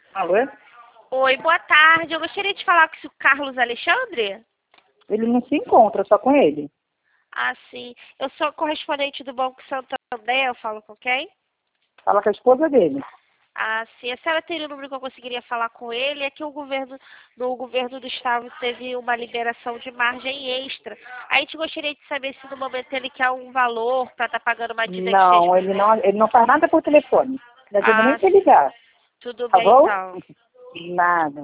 Alô? Oi, boa tarde. Eu gostaria de falar com o Carlos Alexandre. Ele não se encontra, só com ele. Ah, sim. Eu sou correspondente do Banco Santander, eu falo com quem? Fala com a esposa dele. Ah, sim. A senhora teria o número que eu conseguiria falar com ele? É que no governo do estado teve uma liberação de margem extra. Aí a gente gostaria de saber se no momento ele quer um valor para estar pagando uma dívida de 6 Não, ele não faz nada por telefone. Não adianta nem Ah, te ligar. tudo Tá bem bom? então. Nada.